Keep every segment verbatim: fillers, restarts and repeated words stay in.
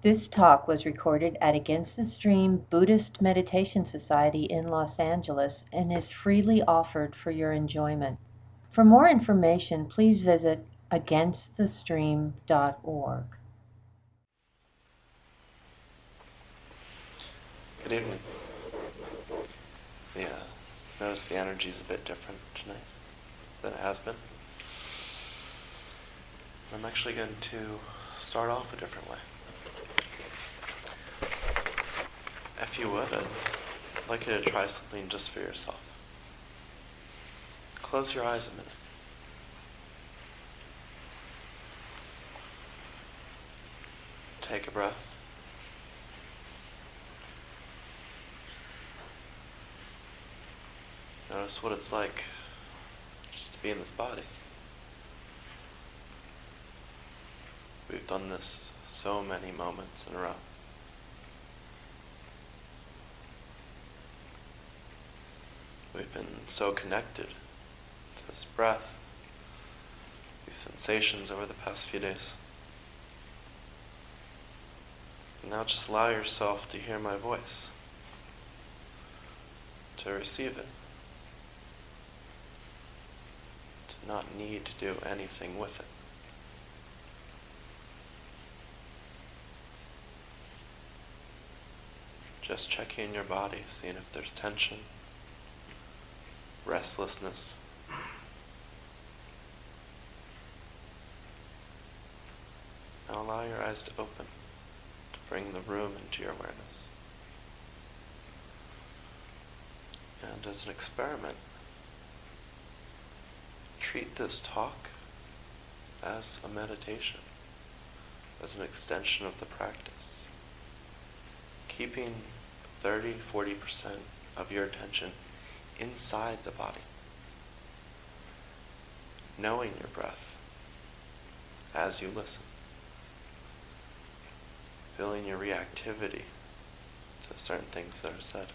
This talk was recorded at Against the Stream Buddhist Meditation Society in Los Angeles and is freely offered for your enjoyment. For more information, please visit against the stream dot org. Good evening. Yeah, notice the energy's a bit different tonight than it has been. I'm actually going to start off a different way. If you would, I'd like you to try something just for yourself. Close your eyes a minute. Take a breath. Notice what it's like just to be in this body. We've done this so many moments in a row. We've been so connected to this breath, these sensations over the past few days. And now just allow yourself to hear my voice, to receive it, to not need to do anything with it. Just checking your body, seeing if there's tension, restlessness. Now allow your eyes to open, to bring the room into your awareness. And as an experiment, treat this talk as a meditation, as an extension of the practice, keeping thirty to forty percent of your attention inside the body, knowing your breath as you listen, feeling your reactivity to certain things that are said,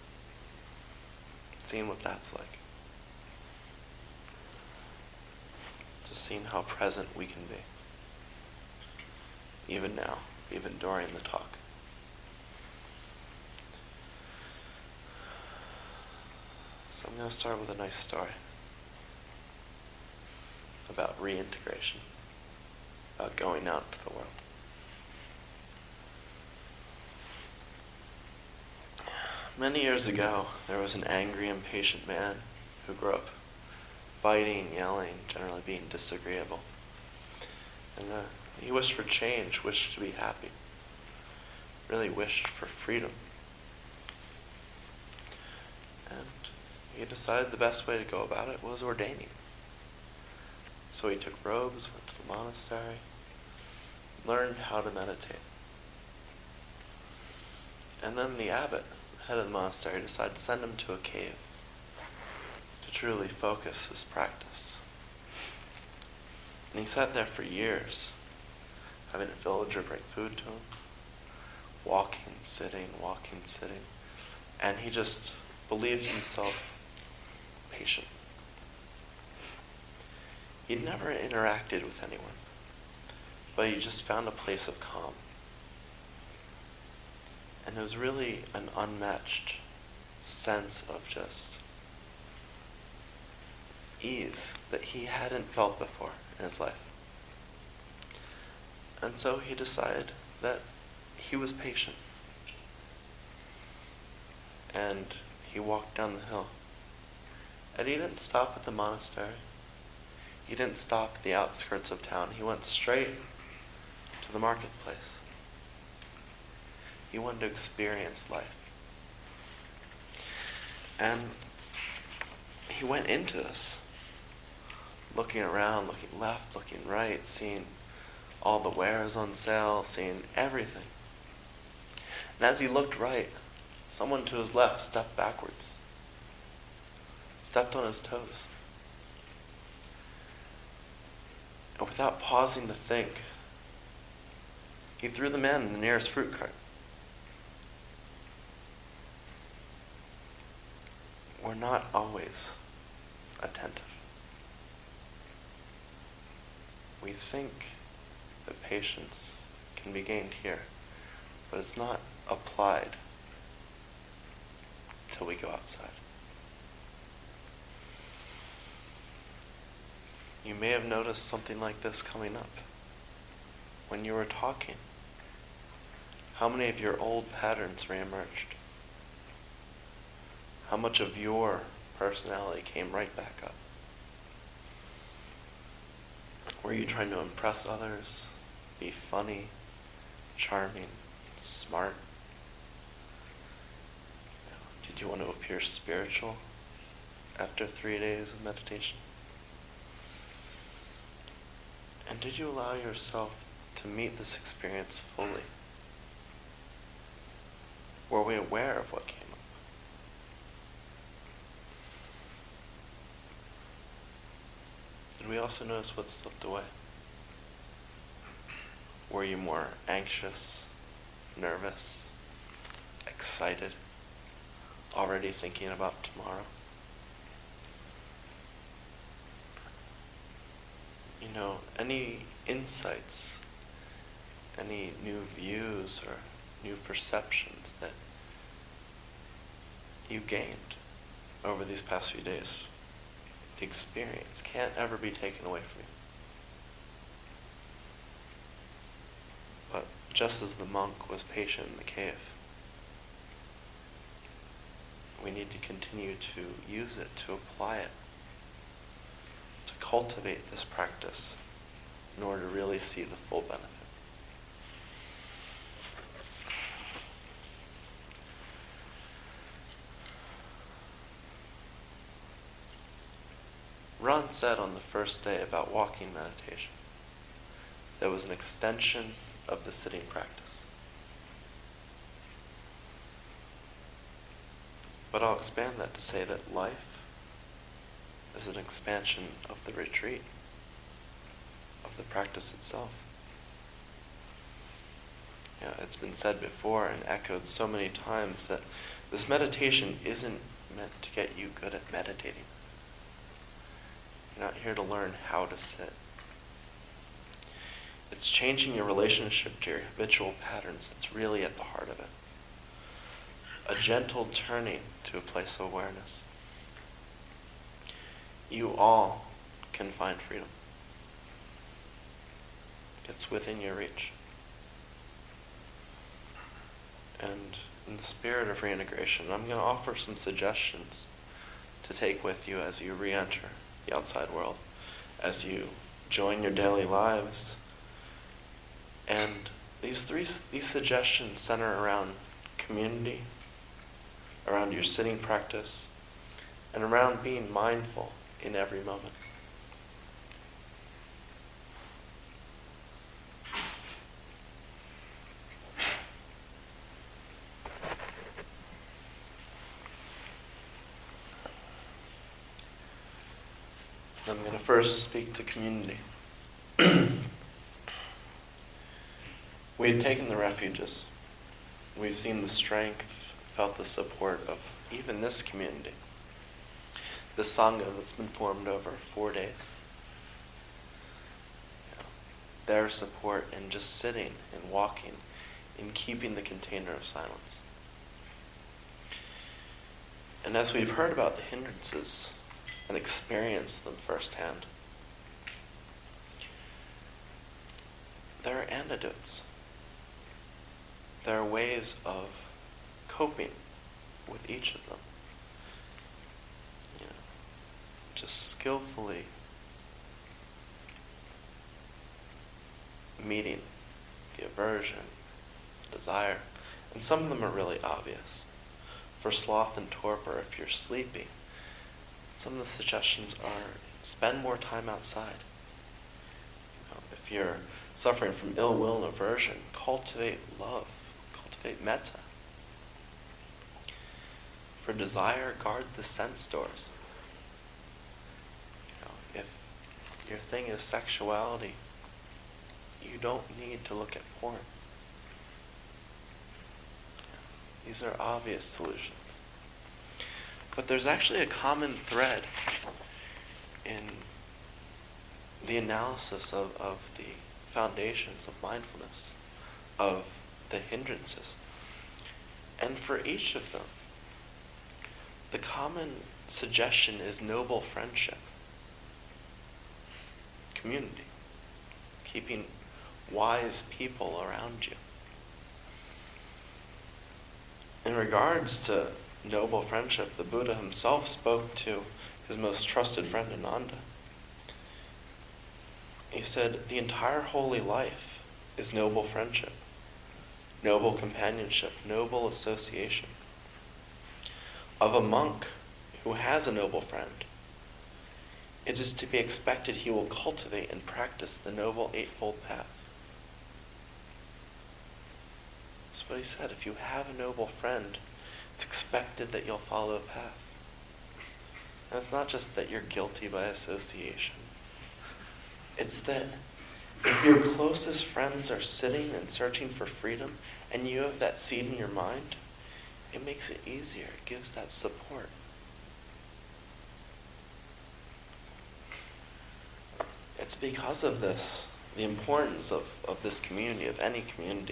seeing what that's like, just seeing how present we can be, even now, even during the talk. So I'm going to start with a nice story about reintegration, about going out into the world. Many years ago, there was an angry, impatient man who grew up fighting, yelling, generally being disagreeable. And uh, he wished for change, wished to be happy, really wished for freedom. And he decided the best way to go about it was ordaining. So he took robes, went to the monastery, learned how to meditate. And then the abbot, head of the monastery, decided to send him to a cave to truly focus his practice. And he sat there for years, having a villager bring food to him, walking, sitting, walking, sitting, and he just believed himself patient. He'd never interacted with anyone, but he just found a place of calm. And it was really an unmatched sense of just ease that he hadn't felt before in his life. And so he decided that he was patient. And he walked down the hill. And he didn't stop at the monastery. He didn't stop at the outskirts of town. He went straight to the marketplace. He wanted to experience life. And he went into this, looking around, looking left, looking right, seeing all the wares on sale, seeing everything. And as he looked right, someone to his left stepped backwards, stepped on his toes. And without pausing to think, he threw the man in the nearest fruit cart. We're not always attentive. We think that patience can be gained here, but it's not applied till we go outside. You may have noticed something like this coming up when you were talking. How many of your old patterns reemerged? How much of your personality came right back up? Were you trying to impress others, be funny, charming, smart? Did you want to appear spiritual after three days of meditation? And did you allow yourself to meet this experience fully? Were we aware of what came up? Did we also notice what slipped away? Were you more anxious, nervous, excited, already thinking about tomorrow? You know, any insights, any new views or new perceptions that you gained over these past few days, the experience can't ever be taken away from you. But just as the monk was patient in the cave, we need to continue to use it, to apply it, to cultivate this practice in order to really see the full benefit. Ron said on the first day about walking meditation, there was an extension of the sitting practice. But I'll expand that to say that life is an expansion of the retreat, of the practice itself. Yeah, it's been said before and echoed so many times that this meditation isn't meant to get you good at meditating. You're not here to learn how to sit. It's changing your relationship to your habitual patterns that's really at the heart of it. A gentle turning to a place of awareness. You all can find freedom. It's within your reach. And in the spirit of reintegration, I'm going to offer some suggestions to take with you as you re-enter the outside world, as you join your daily lives. And these three these suggestions center around community, around your sitting practice, and around being mindful in every moment. I'm going to first speak to community. We've taken the refuges. We've seen the strength, felt the support of even this community. The Sangha that's been formed over four days. You know, their support in just sitting and walking, in keeping the container of silence. And as we've heard about the hindrances and experienced them firsthand, there are antidotes. There are ways of coping with each of them. You know, just skillfully meeting the aversion, the desire. And some of them are really obvious. For sloth and torpor, if you're sleepy, some of the suggestions are spend more time outside. You know, if you're suffering from ill will and aversion, cultivate love, cultivate metta. For desire, guard the sense doors. You know, if your thing is sexuality, you don't need to look at porn. These are obvious solutions. But there's actually a common thread in the analysis of, of the foundations of mindfulness, of the hindrances. And for each of them, the common suggestion is noble friendship, community, keeping wise people around you. In regards to noble friendship, the Buddha himself spoke to his most trusted friend Ananda. He said, the entire holy life is noble friendship, noble companionship, noble association. Of a monk who has a noble friend, it is to be expected he will cultivate and practice the Noble Eightfold Path. That's what he said. If you have a noble friend, it's expected that you'll follow a path. And it's not just that you're guilty by association. It's that if your closest friends are sitting and searching for freedom, and you have that seed in your mind, it makes it easier. It gives that support. It's because of this, the importance of, of this community, of any community,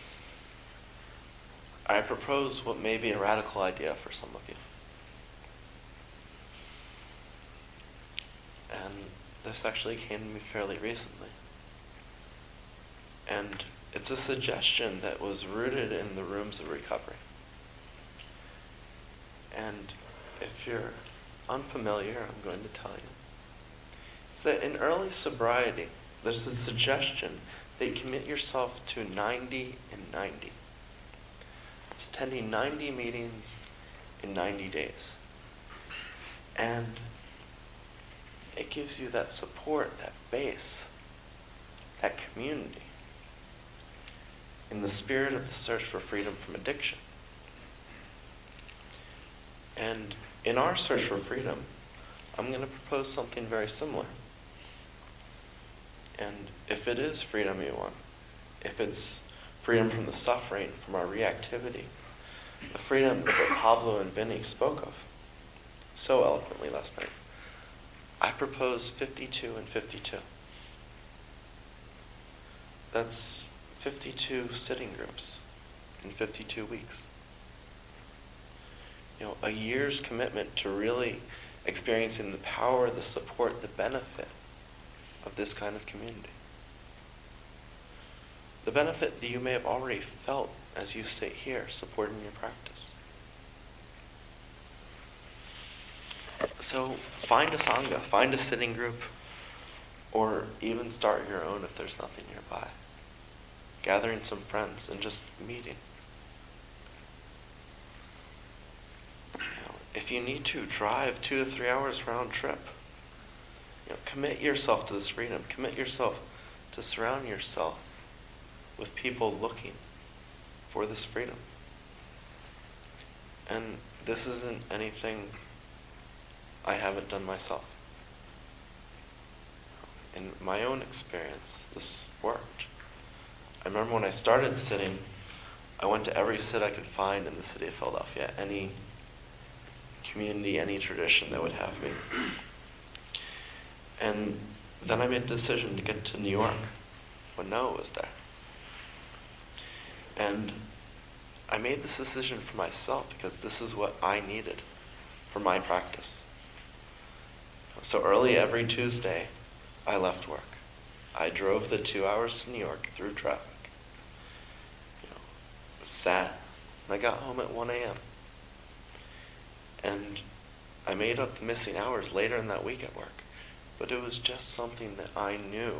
I propose what may be a radical idea for some of you. And this actually came to me fairly recently. And it's a suggestion that was rooted in the rooms of recovery. And if you're unfamiliar, I'm going to tell you. It's that in early sobriety, there's a suggestion that you commit yourself to ninety and ninety. It's attending ninety meetings in ninety days. And it gives you that support, that base, that community in the spirit of the search for freedom from addiction. And in our search for freedom, I'm going to propose something very similar. And if it is freedom you want, if it's freedom from the suffering, from our reactivity, the freedom that Pablo and Vinny spoke of so eloquently last night, I propose fifty-two and fifty-two. That's fifty-two sitting groups in fifty-two weeks. You know, a year's commitment to really experiencing the power, the support, the benefit of this kind of community. The benefit that you may have already felt as you sit here supporting your practice. So find a Sangha, find a sitting group, or even start your own if there's nothing nearby. Gathering some friends and just meeting. You know, if you need to, drive two to three hours round trip. You know, commit yourself to this freedom. Commit yourself to surround yourself with people looking for this freedom. And this isn't anything I haven't done myself. In my own experience, this worked. I remember when I started sitting, I went to every sit I could find in the city of Philadelphia, any community, any tradition that would have me. And then I made a decision to get to New York when Noah was there. And I made this decision for myself because this is what I needed for my practice. So early every Tuesday, I left work. I drove the two hours to New York through traffic. You know, sat, and I got home at one a.m. And I made up the missing hours later in that week at work. But it was just something that I knew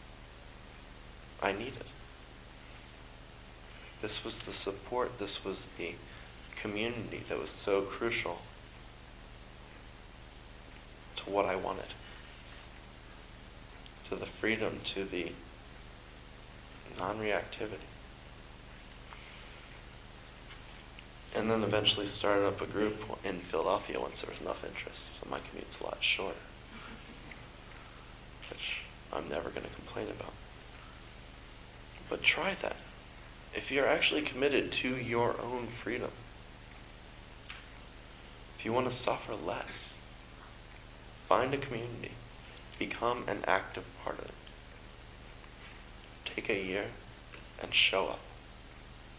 I needed. This was the support, this was the community that was so crucial to what I wanted. To the freedom, to the non-reactivity. And then eventually started up a group in Philadelphia once there was enough interest, so my commute's a lot shorter. Which I'm never going to complain about. But try that. If you're actually committed to your own freedom, if you want to suffer less, find a community. Become an active part of it. Take a year and show up.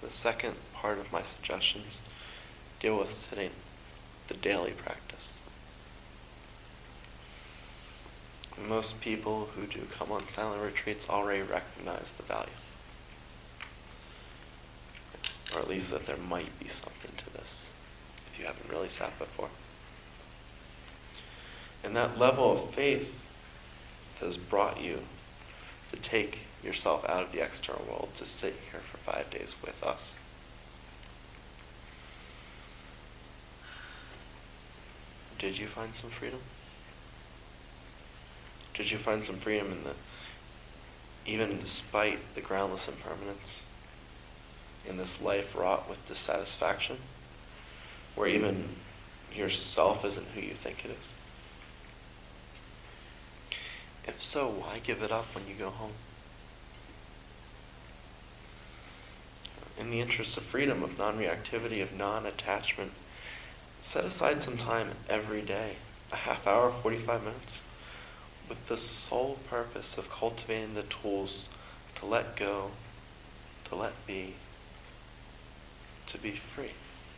the second part of my suggestions deal with sitting, the daily practice. Most people who do come on silent retreats already recognize the value. Or at least that there might be something to this, if you haven't really sat before. And that level of faith has brought you to take yourself out of the external world to sit here for five days with us. Did you find some freedom? Did you find some freedom in the, even despite the groundless impermanence, in this life wrought with dissatisfaction, where even yourself isn't who you think it is? If so, why give it up when you go home? In the interest of freedom, of non-reactivity, of non-attachment, set aside some time every day, a half hour, forty-five minutes, with the sole purpose of cultivating the tools to let go, to let be, to be free.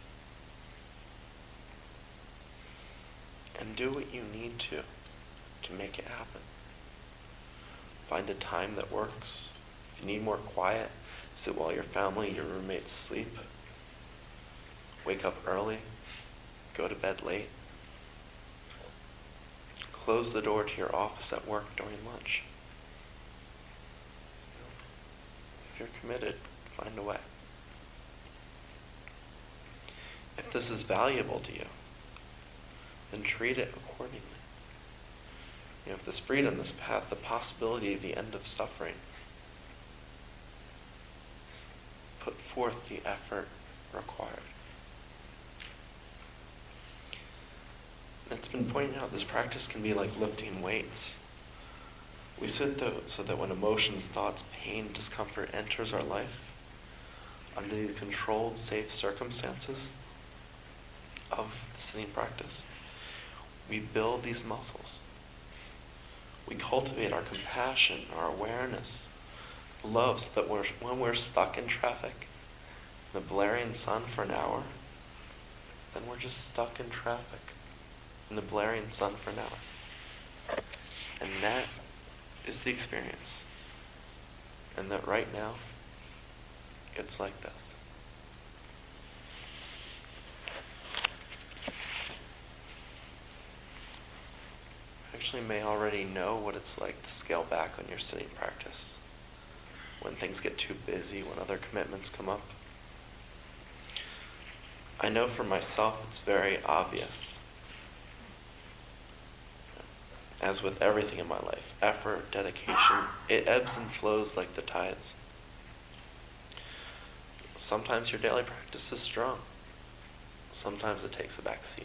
And do what you need to, to make it happen. Find a time that works. If you need more quiet, sit while your family, your roommates sleep. Wake up early. Go to bed late. Close the door to your office at work during lunch. If you're committed, find a way. If this is valuable to you, then treat it accordingly. You know, if this freedom, this path, the possibility of the end of suffering, put forth the effort required. And it's been pointed out, this practice can be like lifting weights. We sit though, so that when emotions, thoughts, pain, discomfort enters our life, under the controlled, safe circumstances of the sitting practice, we build these muscles. We cultivate our compassion, our awareness, love, so that we're, when we're stuck in traffic, in the blaring sun for an hour, then we're just stuck in traffic, in the blaring sun for an hour. And that is the experience. And that right now, it's like this. Actually may already know what it's like to scale back on your sitting practice when things get too busy, when other commitments come up. I know for myself it's very obvious. As with everything in my life, effort, dedication, it ebbs and flows like the tides. Sometimes your daily practice is strong. Sometimes it takes a back seat.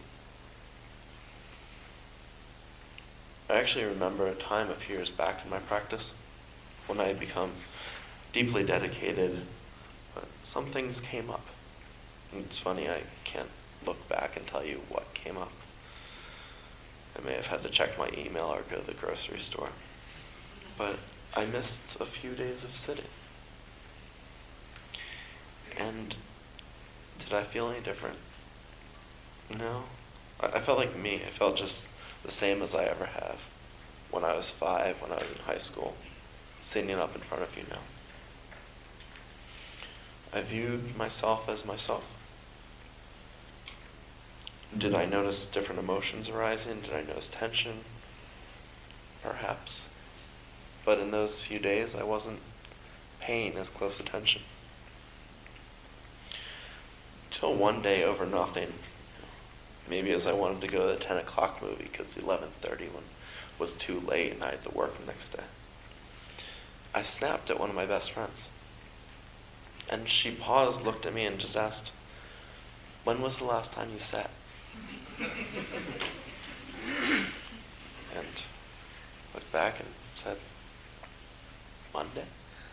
I actually remember a time a few years back in my practice when I had become deeply dedicated, but some things came up. And it's funny, I can't look back and tell you what came up. I may have had to check my email or go to the grocery store. But I missed a few days of sitting. And did I feel any different? No. I, I felt like me. I felt just the same as I ever have when I was five, when I was in high school, sitting up in front of you now. I viewed myself as myself. Did I notice different emotions arising? Did I notice tension? Perhaps. But in those few days, I wasn't paying as close attention. Till one day over nothing, maybe as I wanted to go to the ten o'clock movie because the eleven thirty one was too late and I had to work the next day, I snapped at one of my best friends. And she paused, looked at me, and just asked, "When was the last time you sat?" And looked back and said, "Monday."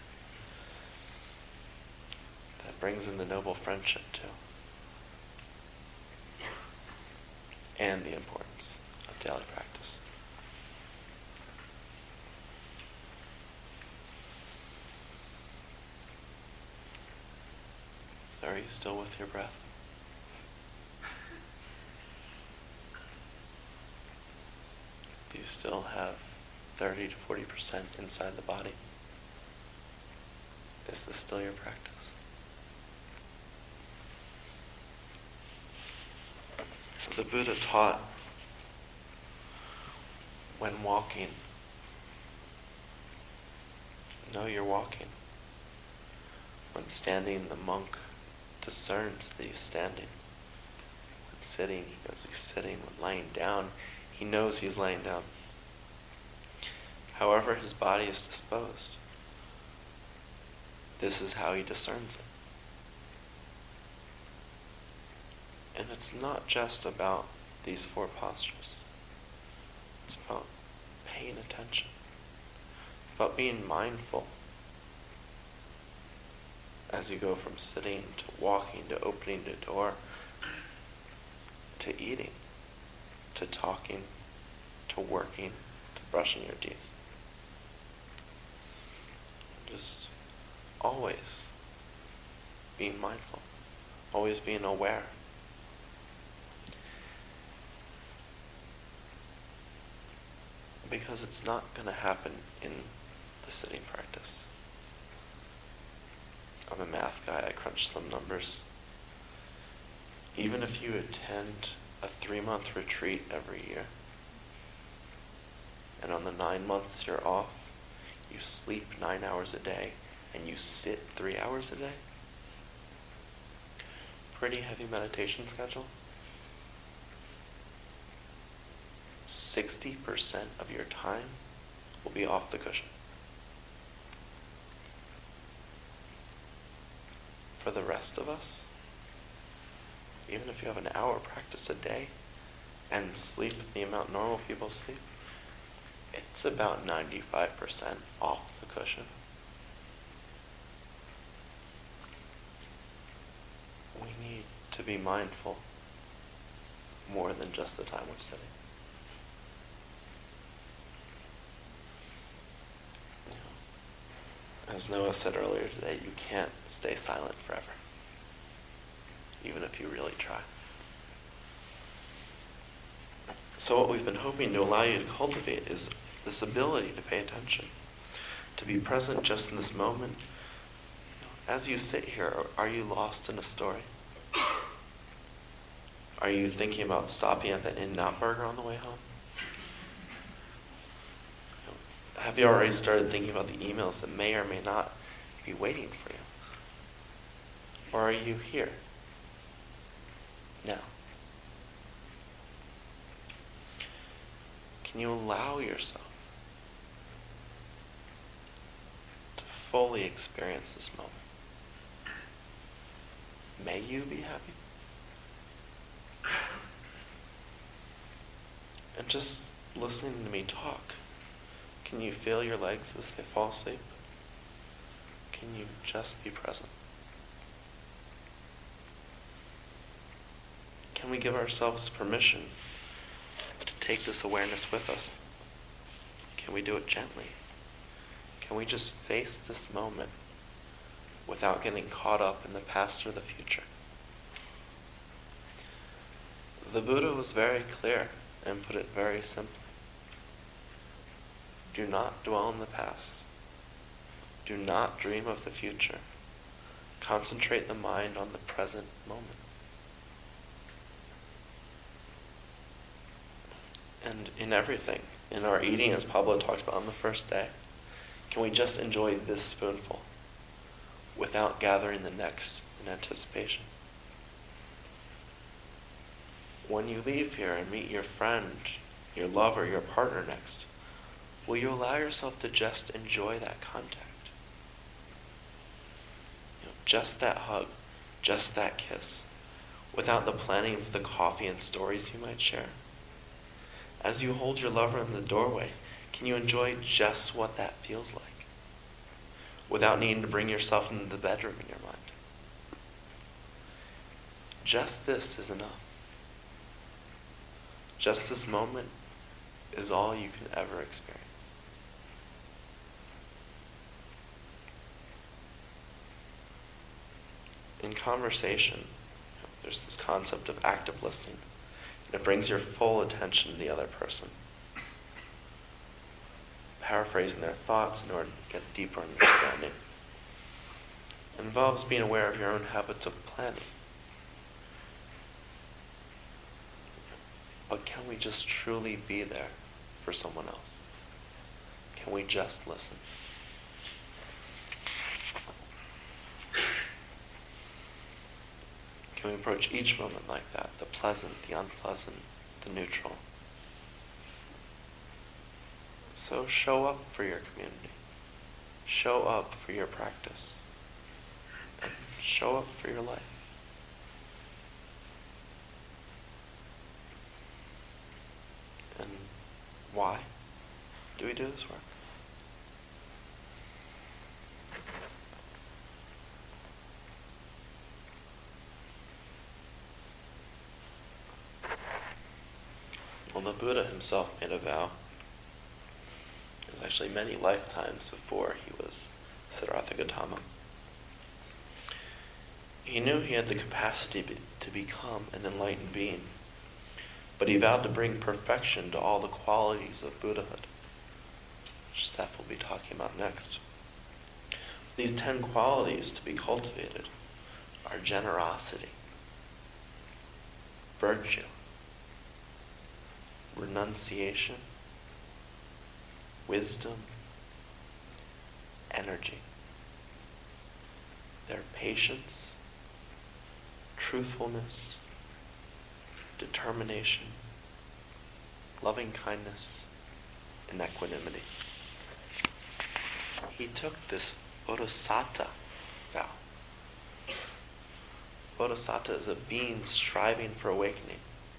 That brings in the noble friendship too. And the importance of daily practice. you still with your breath? Do you still have thirty to forty percent inside the body? Is this still your practice? The Buddha taught when walking, know you're walking. When standing, the monk discerns that he's standing. When sitting, he knows he's sitting. When lying down, he knows he's laying down. However his body is disposed, this is how he discerns it. And it's not just about these four postures. It's about paying attention, about being mindful as you go from sitting to walking to opening the door to eating, to talking, to working, to brushing your teeth. Just always being mindful, always being aware. Because it's not going to happen in the sitting practice. I'm a math guy, I crunch some numbers. Even if you attend a three-month retreat every year, and on the nine months you're off, you sleep nine hours a day, and you sit three hours a day, pretty heavy meditation schedule. sixty percent of your time will be off the cushion. For the rest of us, even if you have an hour practice a day and sleep the amount normal people sleep, it's about ninety-five percent off the cushion. We need to be mindful more than just the time we're sitting. As Noah said earlier today, you can't stay silent forever, even if you really try. So what we've been hoping to allow you to cultivate is this ability to pay attention, to be present just in this moment. As you sit here, are you lost in a story? Are you thinking about stopping at that In-N-Out Burger on the way home? Have you already started thinking about the emails that may or may not be waiting for you? Or are you here? Now. Can you allow yourself to fully experience this moment? May you be happy? And just listening to me talk, can you feel your legs as they fall asleep? Can you just be present? Can we give ourselves permission to take this awareness with us? Can we do it gently? Can we just face this moment without getting caught up in the past or the future? The Buddha was very clear and put it very simply. Do not dwell in the past. Do not dream of the future. Concentrate the mind on the present moment. And in everything, in our eating, as Pablo talked about on the first day, can we just enjoy this spoonful without gathering the next in anticipation? When you leave here and meet your friend, your lover, your partner next, will you allow yourself to just enjoy that contact? You know, just that hug, just that kiss, without the planning of the coffee and stories you might share? As you hold your lover in the doorway, can you enjoy just what that feels like, without needing to bring yourself into the bedroom in your mind? Just this is enough. Just this moment is all you can ever experience. In conversation, there's this concept of active listening, and it brings your full attention to the other person, paraphrasing their thoughts in order to get deeper understanding. It involves being aware of your own habits of planning. But can we just truly be there for someone else? Can we just listen? Can we approach each moment like that? The pleasant, the unpleasant, the neutral. So show up for your community. Show up for your practice. And show up for your life. And why do we do this work? Well, the Buddha himself made a vow. It was actually many lifetimes before he was Siddhartha Gautama. He knew he had the capacity be- to become an enlightened being, but he vowed to bring perfection to all the qualities of Buddhahood, which Steph will be talking about next. These ten qualities to be cultivated are generosity, virtue, renunciation, wisdom, energy. Their patience, truthfulness, determination, loving kindness, and equanimity. He took this bodhisattva vow. Bodhisattva is a being striving for awakening.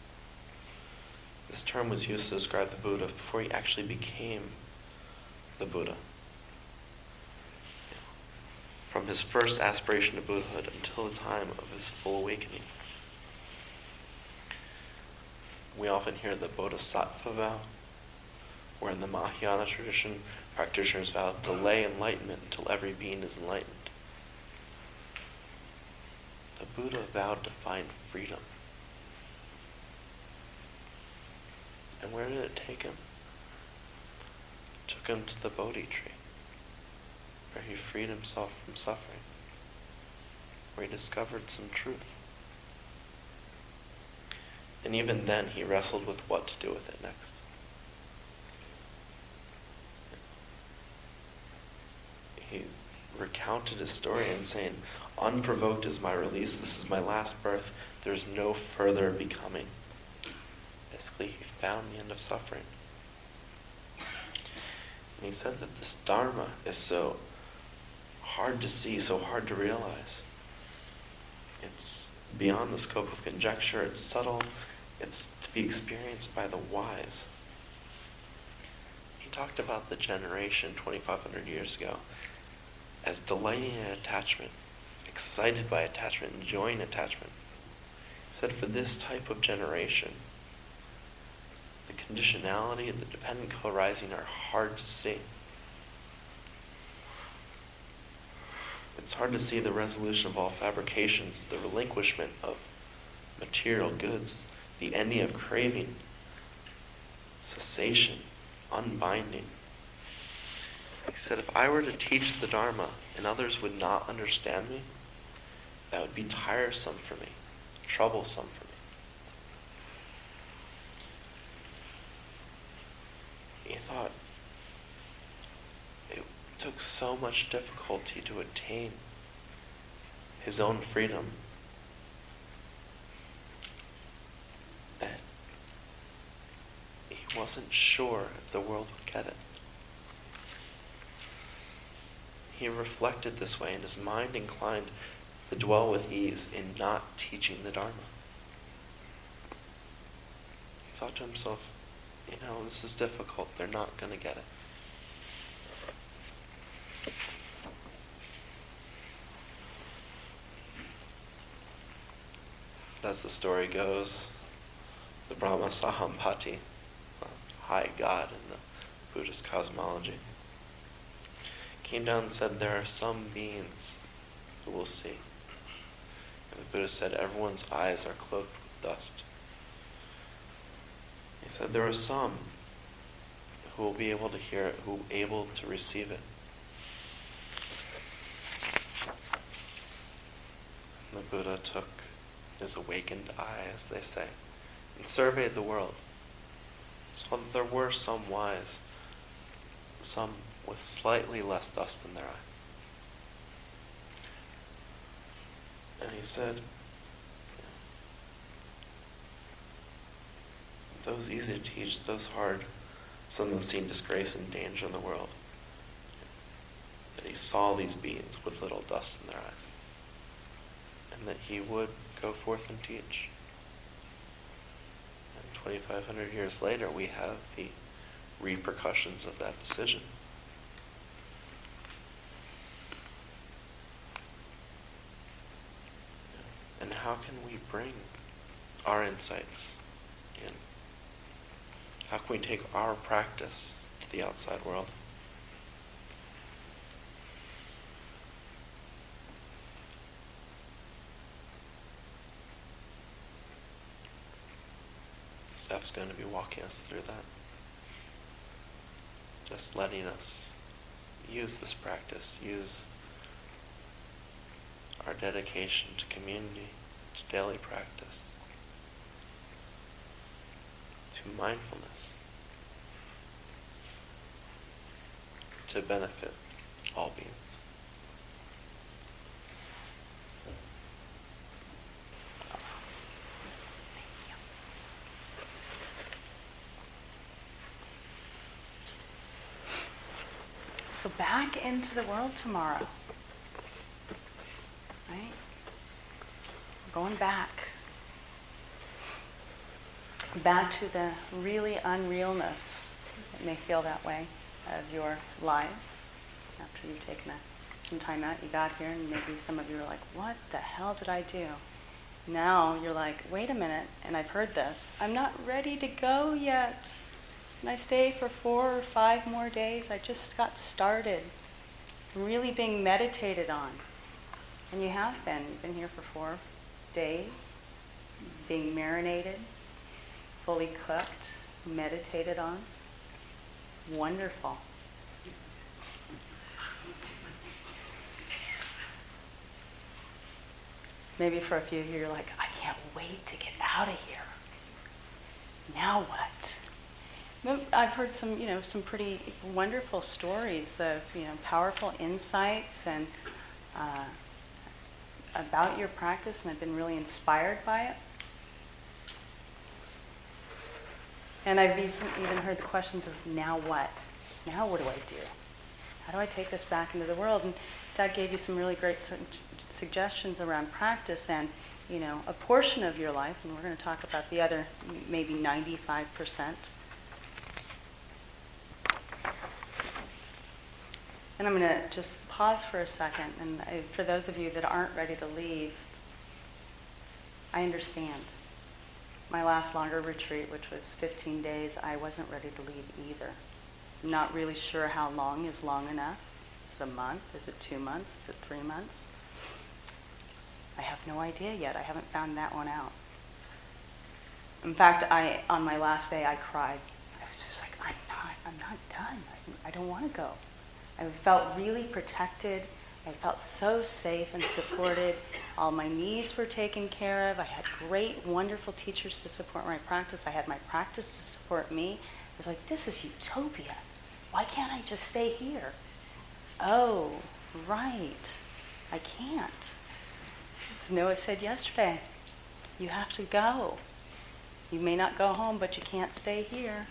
This term was used to describe the Buddha before he actually became the Buddha. From his first aspiration to Buddhahood until the time of his full awakening. We often hear the Bodhisattva vow, where in the Mahayana tradition, practitioners vow to delay enlightenment until every being is enlightened. The Buddha vowed to find freedom. And where did it take him? It took him to the Bodhi tree, where he freed himself from suffering, where he discovered some truth. And even then, he wrestled with what to do with it next. He recounted his story and saying, "Unprovoked is my release. This is my last birth. There's no further becoming." Basically, he found the end of suffering. And he said that this Dharma is so hard to see, so hard to realize. It's beyond the scope of conjecture. It's subtle. It's to be experienced by the wise. He talked about the generation twenty-five hundred years ago as delighting in attachment, excited by attachment, enjoying attachment. He said for this type of generation, the conditionality and the dependent co-arising are hard to see. It's hard to see the resolution of all fabrications, the relinquishment of material goods, the ending of craving, cessation, unbinding. He said, if I were to teach the Dharma and others would not understand me, that would be tiresome for me, troublesome for me. He thought it took so much difficulty to attain his own freedom that he wasn't sure if the world would get it. He reflected this way, and his mind inclined to dwell with ease in not teaching the Dharma. He thought to himself, you know, this is difficult. They're not going to get it. But as the story goes, the Brahma Sahampati, the high god in the Buddhist cosmology, came down and said, there are some beings who will see. And the Buddha said everyone's eyes are cloaked with dust. He said there are some who will be able to hear it, who will be able to receive it. And the Buddha took his awakened eye, as they say, and surveyed the world. So there were some wise, some with slightly less dust in their eye. And he said, those easy to teach, those hard, some of them seen disgrace and danger in the world. That he saw these beings with little dust in their eyes. And that he would go forth and teach. And twenty-five hundred years later, we have the repercussions of that decision. And how can we bring our insights in? How can we take our practice to the outside world? Steph's going to be walking us through that. Just letting us use this practice, use our dedication to community, to daily practice, to mindfulness, to benefit all beings. So back into the world tomorrow. Right? We're going back. Back to the really unrealness, it may feel that way, of your lives. After you've taken a, some time out, you got here, and maybe some of you are like, what the hell did I do? Now you're like, wait a minute, and I've heard this, I'm not ready to go yet. Can I stay for four or five more days? I just got started. I'm really being meditated on. And you have been. You've been here for four days, being marinated, fully cooked, meditated on. Wonderful. Maybe for a few of you, you're like, I can't wait to get out of here. Now what? I've heard some, you know, some pretty wonderful stories of, you know, powerful insights and uh, about your practice, and I've been really inspired by it. And I've even heard the questions of, now what? Now what do I do? How do I take this back into the world? And Dad gave you some really great suggestions around practice and, you know, a portion of your life, and we're going to talk about the other maybe ninety-five percent. And I'm going to just pause for a second, and I, for those of you that aren't ready to leave, I understand. My last longer retreat, which was fifteen days, I wasn't ready to leave either. I'm not really sure how long is long enough. Is it a month? Is it two months? Is it three months? I have no idea yet. I haven't found that one out. In fact, I on my last day, I cried. I was just like, I'm not, I'm not done. I, I don't want to go. I felt really protected. I felt so safe and supported. All my needs were taken care of. I had great, wonderful teachers to support my practice. I had my practice to support me. I was like, this is utopia. Why can't I just stay here? Oh, right. I can't. As Noah said yesterday, you have to go. You may not go home, but you can't stay here.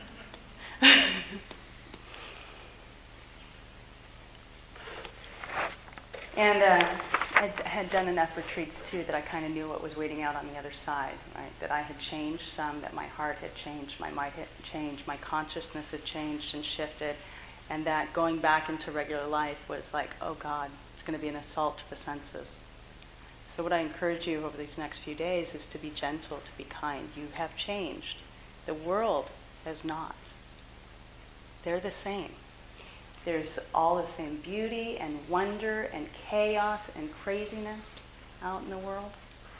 And uh, I had done enough retreats, too, that I kind of knew what was waiting out on the other side, right? That I had changed some, that my heart had changed, my mind had changed, my consciousness had changed and shifted, and that going back into regular life was like, oh, God, it's going to be an assault to the senses. So what I encourage you over these next few days is to be gentle, to be kind. You have changed. The world has not. They're the same. There's all the same beauty and wonder and chaos and craziness out in the world.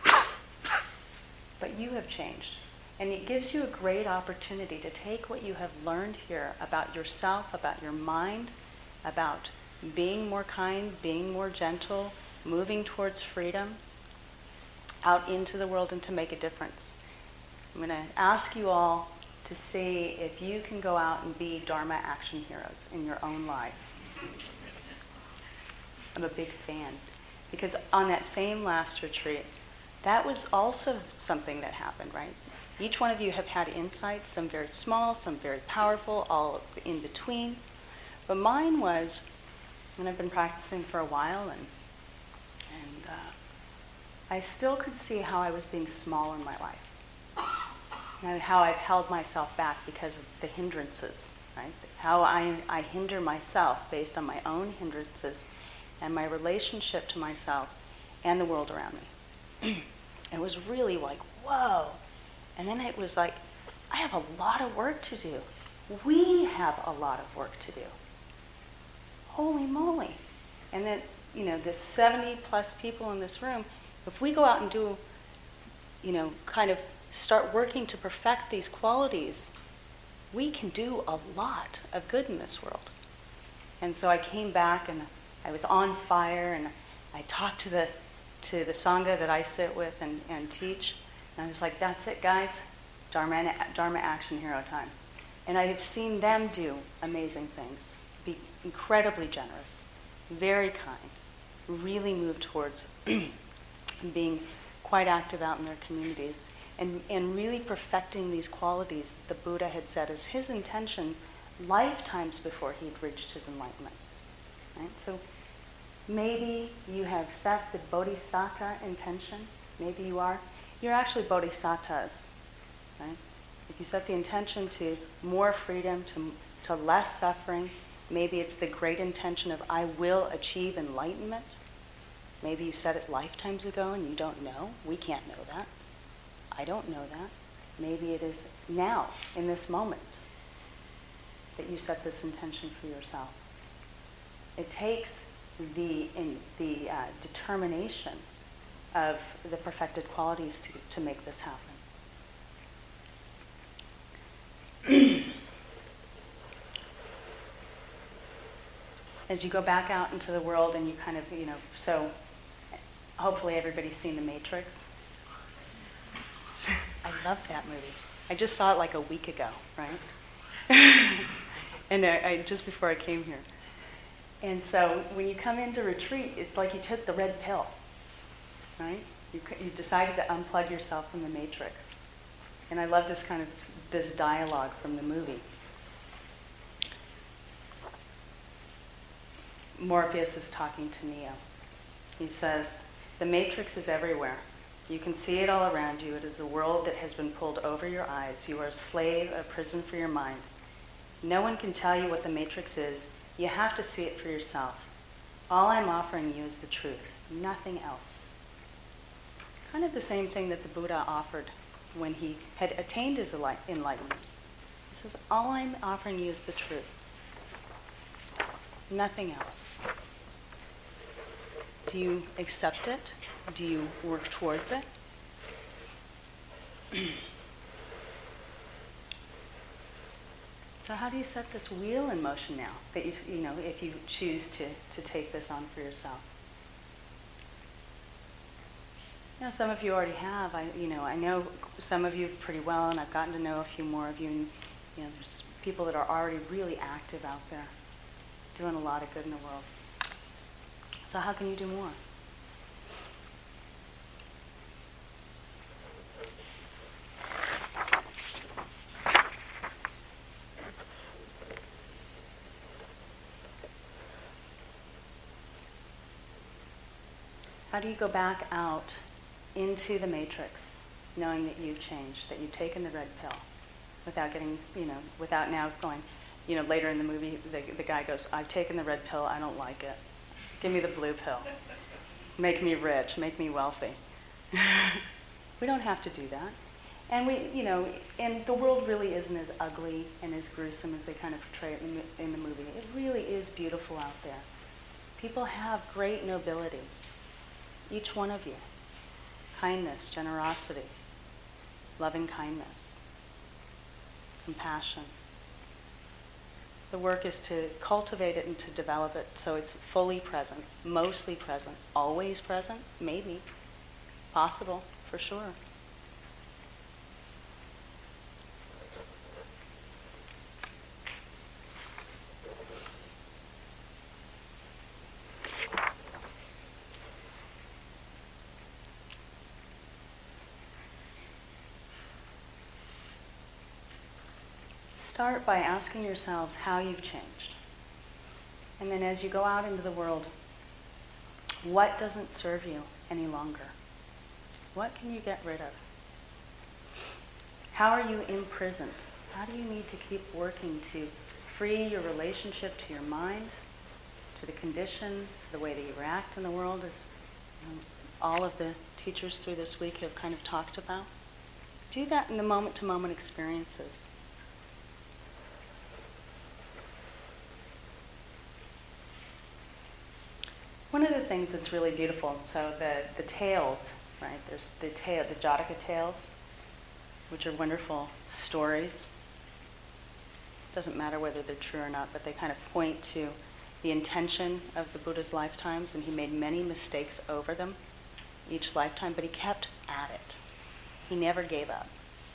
but you have changed. And it gives you a great opportunity to take what you have learned here about yourself, about your mind, about being more kind, being more gentle, moving towards freedom, out into the world and to make a difference. I'm going to ask you all to see if you can go out and be Dharma action heroes in your own lives. I'm a big fan. Because on that same last retreat, that was also something that happened, right? Each one of you have had insights, some very small, some very powerful, all in between. But mine was, and I've been practicing for a while, and and uh, I still could see how I was being small in my life, and how I've held myself back because of the hindrances, right? How I, I hinder myself based on my own hindrances and my relationship to myself and the world around me. It was really like, whoa. And then it was like, I have a lot of work to do. We have a lot of work to do. Holy moly. And then, you know, the seventy plus people in this room, if we go out and do, you know, kind of start working to perfect these qualities, we can do a lot of good in this world. And so I came back and I was on fire, and I talked to the to the Sangha that I sit with and, and teach. And I was like, that's it, guys. Dharma, Dharma Action Hero time. And I have seen them do amazing things, be incredibly generous, very kind, really move towards being quite active out in their communities, and, and really perfecting these qualities that the Buddha had said as his intention lifetimes before he'd reached his enlightenment. Right? So maybe you have set the bodhisattva intention. Maybe you are. You're actually bodhisattvas. Right? If you set the intention to more freedom, to, to less suffering, maybe it's the great intention of I will achieve enlightenment. Maybe you set it lifetimes ago and you don't know. We can't know that. I don't know that. Maybe it is now, in this moment, that you set this intention for yourself. It takes the in, the uh, determination of the perfected qualities to, to make this happen. As you go back out into the world and you kind of, you know, so hopefully everybody's seen The Matrix. I love that movie. I just saw it like a week ago, right? and I, I, just before I came here. And so when you come into retreat, it's like you took the red pill, right? You, you decided to unplug yourself from the Matrix. And I love this kind of, this dialogue from the movie. Morpheus is talking to Neo. He says, the Matrix is everywhere. You can see it all around you. It is a world that has been pulled over your eyes. You are a slave, a prison for your mind. No one can tell you what the Matrix is. You have to see it for yourself. All I'm offering you is the truth, nothing else. Kind of the same thing that the Buddha offered when he had attained his enlightenment. He says, all I'm offering you is the truth, nothing else. Do you accept it? Do you work towards it? So how do you set this wheel in motion now, that you, you know, if you choose to, to take this on for yourself? You know, some of you already have. I, you know, I know some of you pretty well, and I've gotten to know a few more of you. And, you know, there's people that are already really active out there, doing a lot of good in the world. So how can you do more? How do you go back out into the Matrix, knowing that you've changed, that you've taken the red pill, without getting, you know, without now going, you know, later in the movie, the, the guy goes, I've taken the red pill, I don't like it. Give me the blue pill. Make me rich, make me wealthy. We don't have to do that. And we, you know, and the world really isn't as ugly and as gruesome as they kind of portray it in the, in the movie. It really is beautiful out there. People have great nobility. Each one of you. Kindness, generosity, loving kindness, compassion. The work is to cultivate it and to develop it so it's fully present, mostly present, always present, maybe, possible, for sure. Start by asking yourselves how you've changed. And then as you go out into the world, what doesn't serve you any longer? What can you get rid of? How are you imprisoned? How do you need to keep working to free your relationship to your mind, to the conditions, to the way that you react in the world, as you know, all of the teachers through this week have kind of talked about? Do that in the moment-to-moment experiences. One of the things that's really beautiful, so the, the tales, right, there's the tale, the Jataka tales, which are wonderful stories. It doesn't matter whether they're true or not, but they kind of point to the intention of the Buddha's lifetimes, and he made many mistakes over them each lifetime, but he kept at it. He never gave up.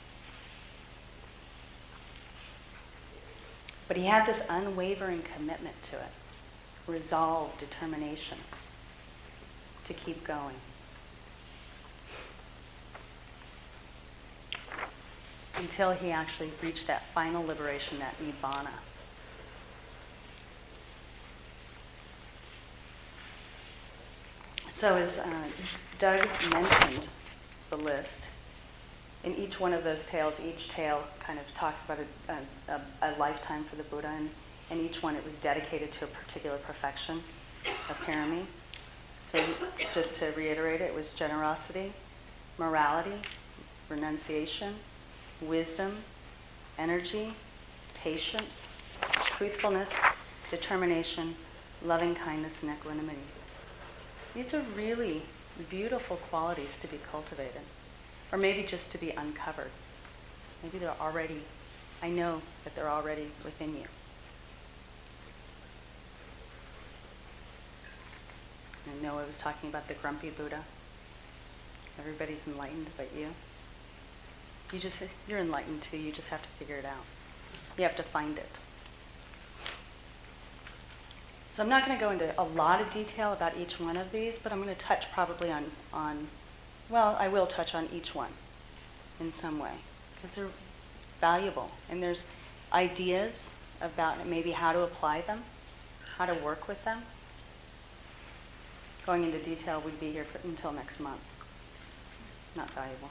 But he had this unwavering commitment to it. Resolve, determination to keep going. Until he actually reached that final liberation, that nibbana. So as uh, Doug mentioned the list, in each one of those tales, each tale kind of talks about a, a, a lifetime for the Buddha, and and each one it was dedicated to a particular perfection of parami. So just to reiterate it, it was generosity, morality, renunciation, wisdom, energy, patience, truthfulness, determination, loving kindness, and equanimity. These are really beautiful qualities to be cultivated, or maybe just to be uncovered. Maybe they're already, I know that they're already within you. And Noah was talking about the grumpy Buddha. Everybody's enlightened but you. You just, you're enlightened too, you just have to figure it out. You have to find it. So I'm not going to go into a lot of detail about each one of these, but I'm going to touch probably on, on, well, I will touch on each one in some way, because they're valuable. And there's ideas about maybe how to apply them, how to work with them. Going into detail, we'd be here for, until next month. Not valuable.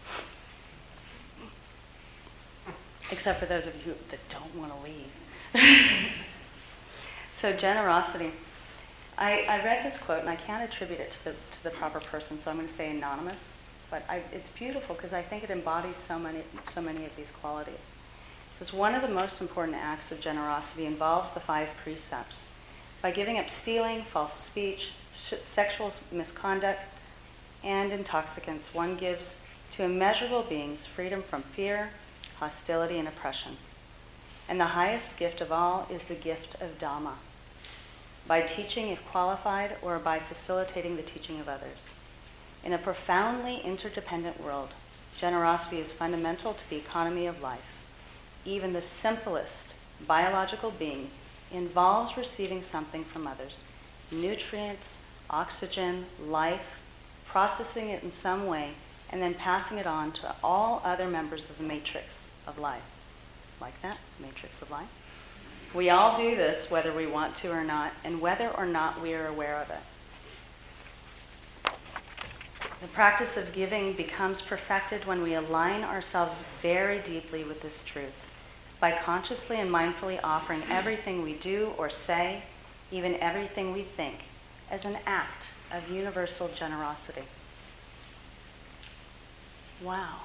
Except for those of you that don't want to leave. So generosity. I, I read this quote, and I can't attribute it to the, to the proper person, so I'm going to say anonymous. But I, it's beautiful because I think it embodies so many, so many of these qualities. It says, one of the most important acts of generosity involves the five precepts. By giving up stealing, false speech, sh- sexual misconduct, and intoxicants, one gives to immeasurable beings freedom from fear, hostility, and oppression. And the highest gift of all is the gift of Dhamma, by teaching if qualified or by facilitating the teaching of others. In a profoundly interdependent world, generosity is fundamental to the economy of life. Even the simplest biological being involves receiving something from others, nutrients, oxygen, life, processing it in some way, and then passing it on to all other members of the matrix of life. Like that, matrix of life. We all do this whether we want to or not, and whether or not we are aware of it. The practice of giving becomes perfected when we align ourselves very deeply with this truth, by consciously and mindfully offering everything we do or say, even everything we think, as an act of universal generosity. Wow.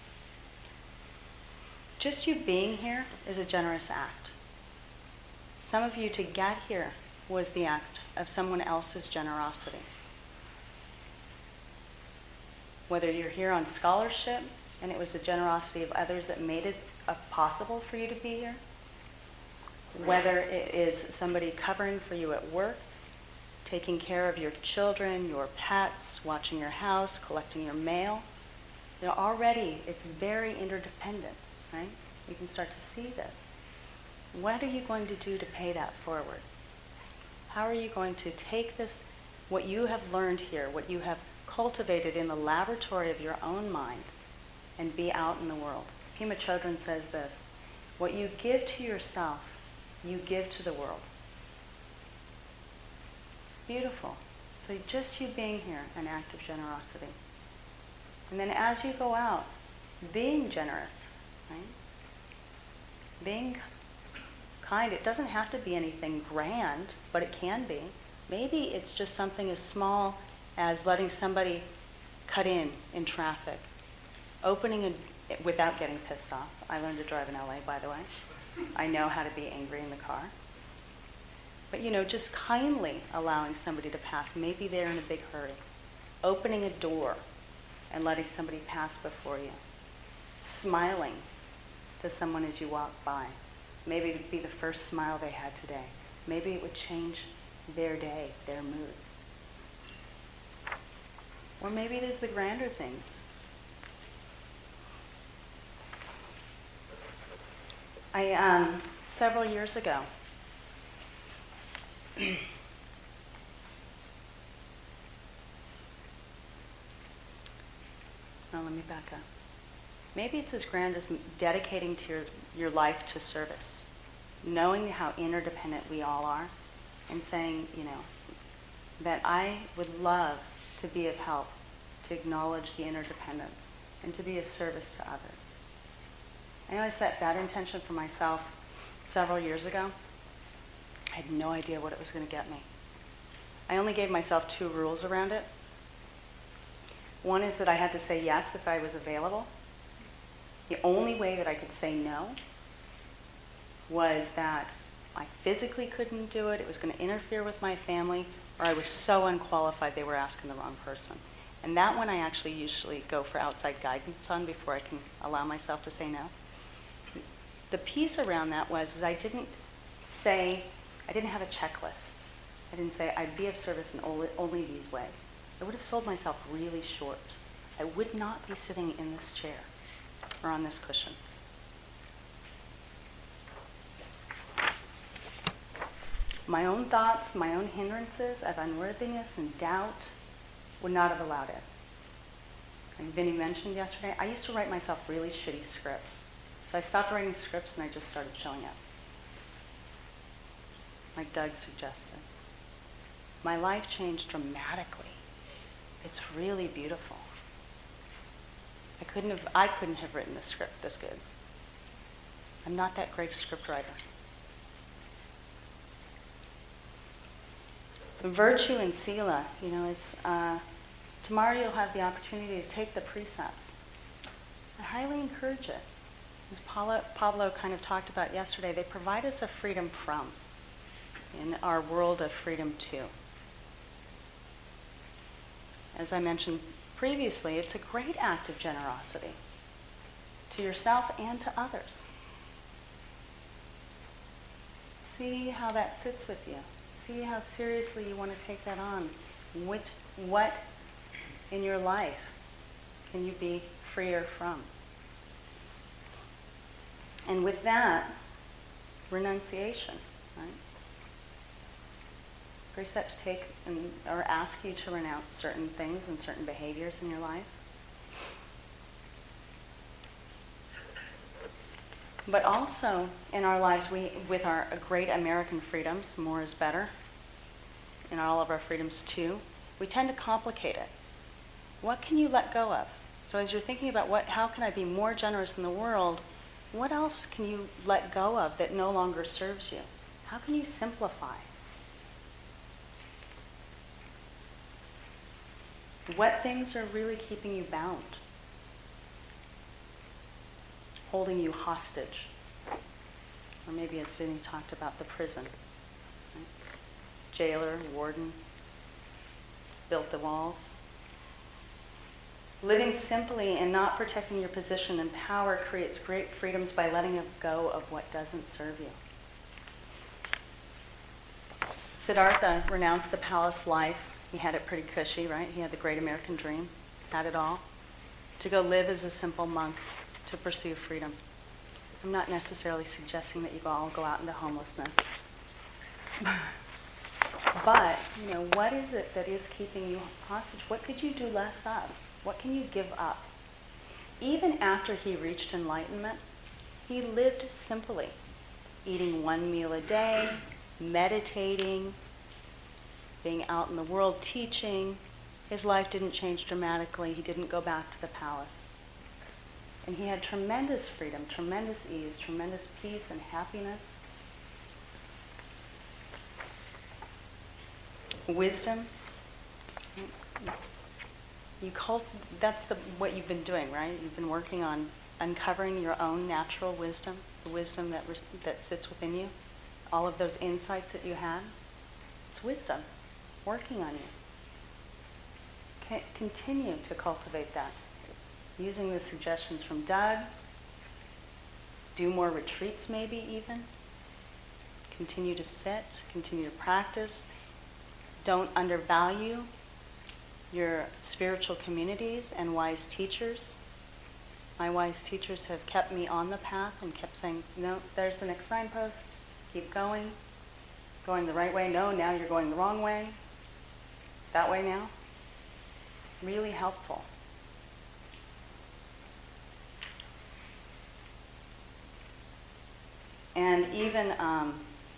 Just you being here is a generous act. Some of you to get here was the act of someone else's generosity. Whether you're here on scholarship and it was the generosity of others that made it uh, possible for you to be here. Whether it is somebody covering for you at work, taking care of your children, your pets, watching your house, collecting your mail. You know, already it's very interdependent, right? You can start to see this. What are you going to do to pay that forward? How are you going to take this, what you have learned here, what you have cultivated in the laboratory of your own mind, and be out in the world? Pema Chodron says this: what you give to yourself, you give to the world. Beautiful. So just you being here, an act of generosity. And then as you go out, being generous, right? Being kind. It doesn't have to be anything grand, but it can be. Maybe it's just something as small as letting somebody cut in in traffic, opening a, without getting pissed off. I learned to drive in L A, by the way. I know how to be angry in the car. But, you know, just kindly allowing somebody to pass. Maybe they're in a big hurry. Opening a door and letting somebody pass before you. Smiling to someone as you walk by. Maybe it would be the first smile they had today. Maybe it would change their day, their mood. Or maybe it is the grander things. I, um, several years ago, now let me back up. Maybe it's as grand as dedicating to your, your life to service, knowing how interdependent we all are, and saying, you know, that I would love to be of help, to acknowledge the interdependence, and to be of service to others. I know I set that intention for myself several years ago. I had no idea what it was going to get me. I only gave myself two rules around it. One is that I had to say yes if I was available. The only way that I could say no was that I physically couldn't do it, it was going to interfere with my family, or I was so unqualified they were asking the wrong person. And that one I actually usually go for outside guidance on before I can allow myself to say no. The piece around that was is I didn't say, I didn't have a checklist. I didn't say I'd be of service in only, only these ways. I would have sold myself really short. I would not be sitting in this chair or on this cushion. My own thoughts, my own hindrances of unworthiness and doubt would not have allowed it. And Vinny mentioned yesterday, I used to write myself really shitty scripts. So I stopped writing scripts and I just started showing up. Like Doug suggested. My life changed dramatically. It's really beautiful. I couldn't have I couldn't have written this script this good. I'm not that great a script writer. The virtue in Sila, you know, is uh, tomorrow you'll have the opportunity to take the precepts. I highly encourage it. As Pablo, Pablo kind of talked about yesterday, they provide us a freedom from in our world of freedom to. As I mentioned previously, it's a great act of generosity to yourself and to others. See how that sits with you. See how seriously you want to take that on. What, what in your life can you be freer from? And with that, renunciation, right? Precepts take and, or ask you to renounce certain things and certain behaviors in your life. But also in our lives, we, with our great American freedoms, more is better, and all of our freedoms too, we tend to complicate it. What can you let go of? So as you're thinking about what, how can I be more generous in the world, what else can you let go of that no longer serves you? How can you simplify? What things are really keeping you bound? Holding you hostage? Or maybe as Vinny talked about, the prison. Right? Jailer, warden, built the walls. Living simply and not protecting your position and power creates great freedoms by letting go of what doesn't serve you. Siddhartha renounced the palace life. He had it pretty cushy, right? He had the great American dream, had it all, to go live as a simple monk, to pursue freedom. I'm not necessarily suggesting that you all go out into homelessness. But, you know, what is it that is keeping you hostage? What could you do less of? What can you give up? Even after he reached enlightenment, he lived simply, eating one meal a day, meditating, being out in the world teaching. His life didn't change dramatically. He didn't go back to the palace. And he had tremendous freedom, tremendous ease, tremendous peace and happiness. Wisdom. You cult- that's the, what you've been doing, right? You've been working on uncovering your own natural wisdom, the wisdom that res- that sits within you, all of those insights that you had. It's wisdom working on you. C- continue to cultivate that. Using the suggestions from Doug. Do more retreats maybe even. Continue to sit, continue to practice. Don't undervalue your spiritual communities and wise teachers. My wise teachers have kept me on the path and kept saying, no, there's the next signpost. Keep going. Going the right way. No, now you're going the wrong way. That way now. Really helpful. And even, um,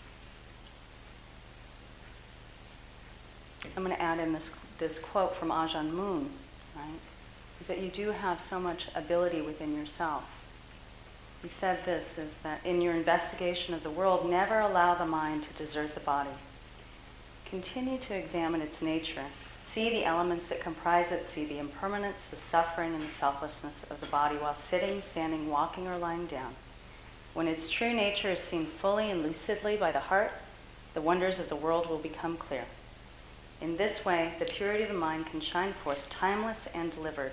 I'm going to add in this this quote from Ajahn Mun, right? Is that you do have so much ability within yourself. He said this, is that in your investigation of the world, never allow the mind to desert the body. Continue to examine its nature. See the elements that comprise it. See the impermanence, the suffering, and the selflessness of the body while sitting, standing, walking, or lying down. When its true nature is seen fully and lucidly by the heart, the wonders of the world will become clear. In this way, the purity of the mind can shine forth, timeless and delivered.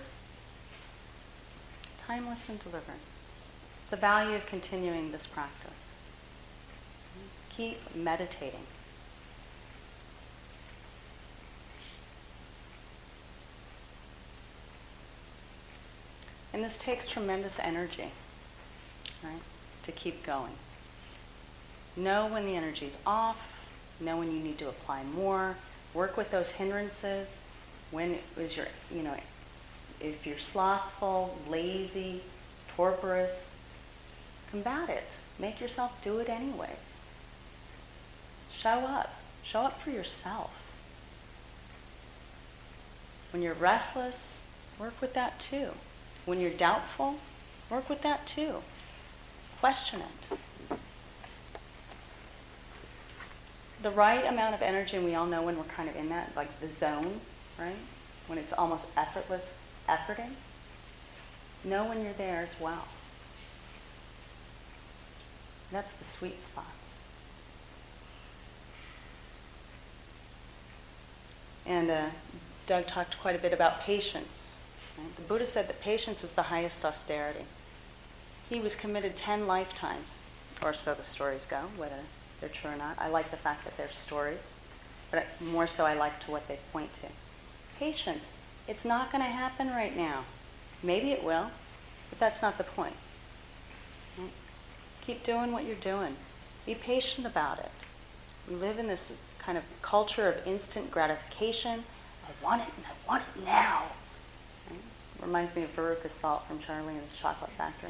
Timeless and delivered. It's the value of continuing this practice. Keep meditating. And this takes tremendous energy, right, to keep going. Know when the energy's off. Know when you need to apply more. Work with those hindrances. When is your, you know, if you're slothful, lazy, torporous, combat it. Make yourself do it anyways. Show up. Show up for yourself. When you're restless, work with that too. When you're doubtful, work with that too. Question it. The right amount of energy, and we all know when we're kind of in that, like the zone, right? When it's almost effortless, efforting. Know when you're there as well. That's the sweet spots. And uh, Doug talked quite a bit about patience. Right? The Buddha said that patience is the highest austerity. He was committed ten lifetimes, or so the stories go, whether they're true or not. I like the fact that they're stories, but more so I like to what they point to. Patience. It's not going to happen right now. Maybe it will, but that's not the point. Right? Keep doing what you're doing. Be patient about it. We live in this kind of culture of instant gratification. I want it and I want it now. Right? Reminds me of Veruca Salt from Charlie and the Chocolate Factory.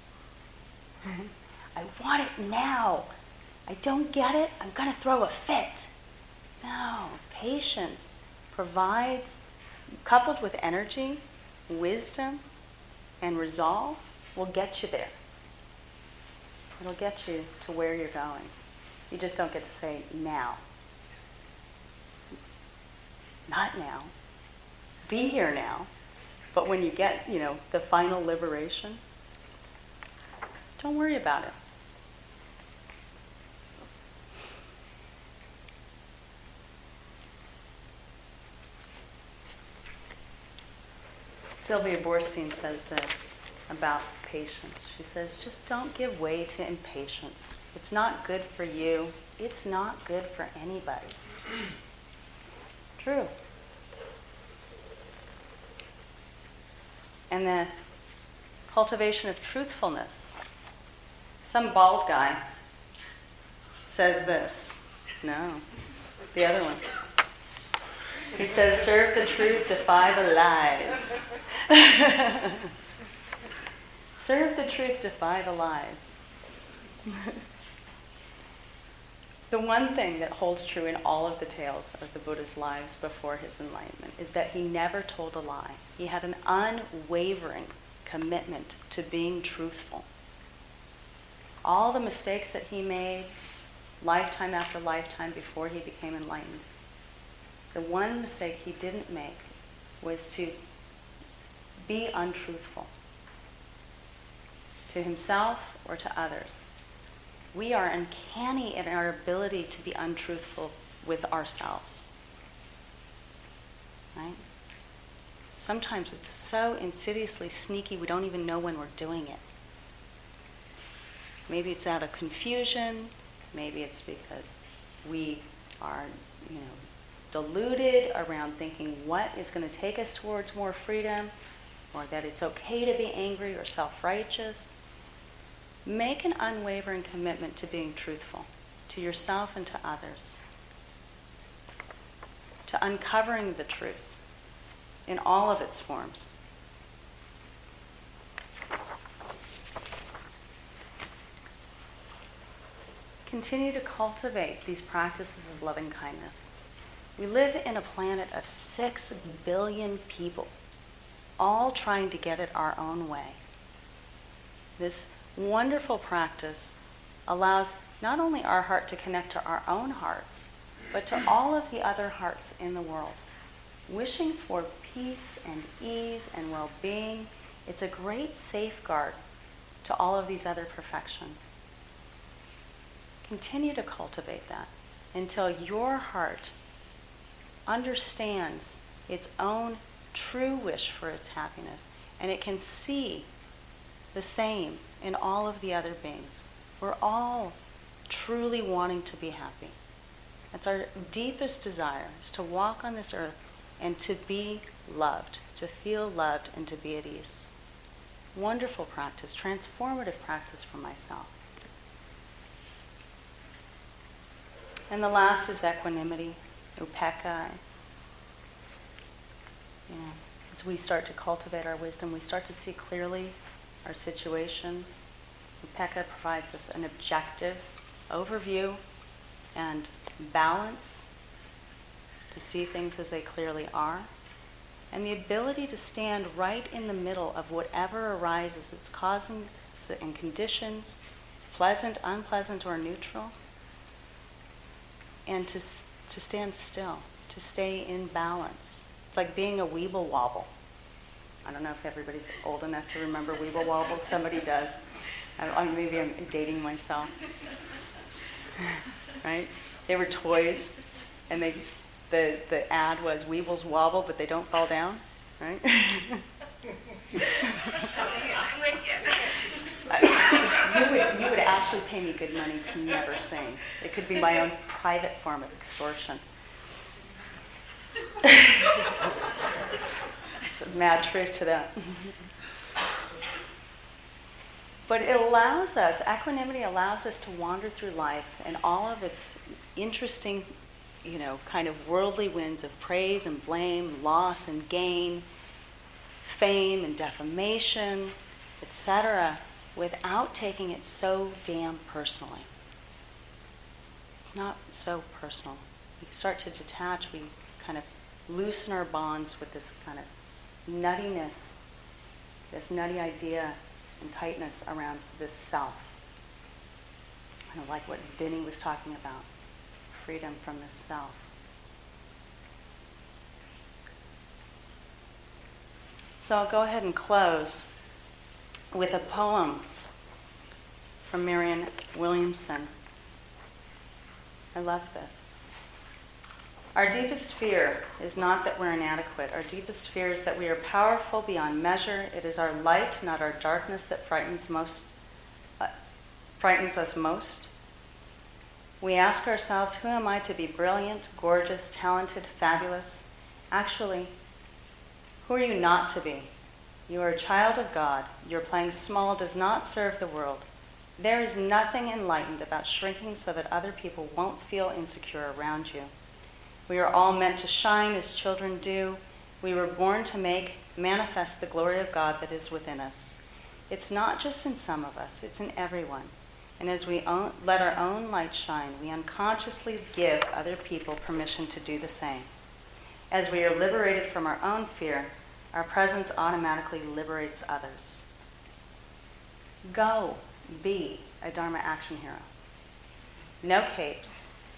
I want it now. I don't get it, I'm going to throw a fit. No, patience provides, coupled with energy, wisdom, and resolve, will get you there. It'll get you to where you're going. You just don't get to say now. Not now. Be here now. But when you get, you know, the final liberation, don't worry about it. Sylvia Boorstein says this about patience. She says, just don't give way to impatience. It's not good for you. It's not good for anybody. True. And the cultivation of truthfulness. Some bald guy says this. No, the other one. He says, serve the truth, defy the lies. Serve the truth, defy the lies. The one thing that holds true in all of the tales of the Buddha's lives before his enlightenment is that he never told a lie. He had an unwavering commitment to being truthful. All the mistakes that he made, lifetime after lifetime before he became enlightened, the one mistake he didn't make was to be untruthful to himself or to others. We are uncanny in our ability to be untruthful with ourselves. Right? Sometimes it's so insidiously sneaky we don't even know when we're doing it. Maybe it's out of confusion. Maybe it's because we are, you know, deluded around thinking what is going to take us towards more freedom, or that it's okay to be angry or self-righteous. Make an unwavering commitment to being truthful to yourself and to others, to uncovering the truth in all of its forms. Continue to cultivate these practices of loving kindness. We live in a planet of six billion people, all trying to get it our own way. This wonderful practice allows not only our heart to connect to our own hearts, but to all of the other hearts in the world. Wishing for peace and ease and well-being, it's a great safeguard to all of these other perfections. Continue to cultivate that until your heart understands its own true wish for its happiness, and it can see the same in all of the other beings. We're all truly wanting to be happy. That's our deepest desire, is to walk on this earth and to be loved, to feel loved and to be at ease. Wonderful practice, transformative practice for myself. And the last is equanimity, upekkha. You know, as we start to cultivate our wisdom, we start to see clearly our situations. Upekkha provides us an objective overview and balance to see things as they clearly are, and the ability to stand right in the middle of whatever arises, its causes and conditions, pleasant, unpleasant, or neutral, and to to stand still, to stay in balance. It's like being a weeble wobble. I don't know if everybody's old enough to remember weeble wobble. Somebody does. I, I, maybe I'm dating myself. Right? They were toys, and they the the ad was Weebles wobble, but they don't fall down. Right? you would you would actually pay me good money to never sing. It could be my own private form of extortion. There's a mad truth to that. But it allows us, equanimity allows us to wander through life and all of its interesting, you know, kind of worldly winds of praise and blame, loss and gain, fame and defamation, et cetera, without taking it so damn personally. It's not so personal. We start to detach, we kind of loosen our bonds with this kind of nuttiness, this nutty idea and tightness around this self. Kind of like what Vinny was talking about, freedom from this self. So I'll go ahead and close with a poem from Marianne Williamson. I love this. Our deepest fear is not that we're inadequate. Our deepest fear is that we are powerful beyond measure. It is our light, not our darkness, that frightens most, uh, frightens us most. We ask ourselves, who am I to be brilliant, gorgeous, talented, fabulous? Actually, who are you not to be? You are a child of God. Your playing small does not serve the world. There is nothing enlightened about shrinking so that other people won't feel insecure around you. We are all meant to shine as children do. We were born to make manifest the glory of God that is within us. It's not just in some of us, it's in everyone. And as we own, let our own light shine, we unconsciously give other people permission to do the same. As we are liberated from our own fear, our presence automatically liberates others. Go be a Dharma action hero. No capes.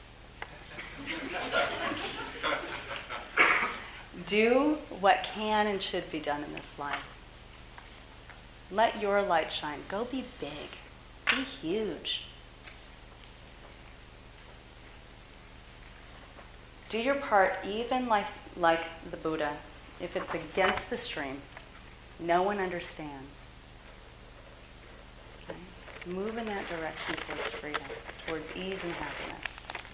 Do what can and should be done in this life. Let your light shine. Go be big. Be huge. Do your part even like, like the Buddha. If it's against the stream, no one understands. Okay? Move in that direction towards freedom, towards ease and happiness.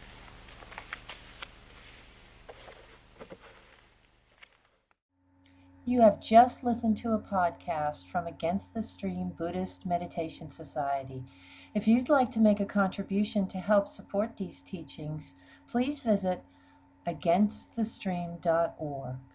You have just listened to a podcast from Against the Stream Buddhist Meditation Society. If you'd like to make a contribution to help support these teachings, please visit against the stream dot org.